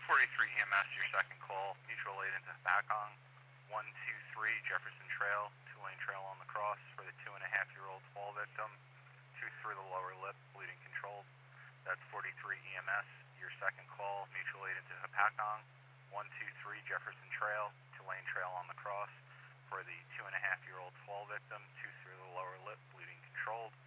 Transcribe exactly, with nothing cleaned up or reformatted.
forty-three E M S, your second call, mutual aid into Bakong, one two three Jefferson Trail, two-lane trail on the cross for the two-and-a-half-year-old fall victim, two through the lower lip, bleeding controlled. That's forty-three E M S, your second call, mutual aid into Hapakong, one two three Jefferson Trail, two-lane trail on the cross for the two-and-a-half-year-old fall victim, two through the lower lip, bleeding controlled.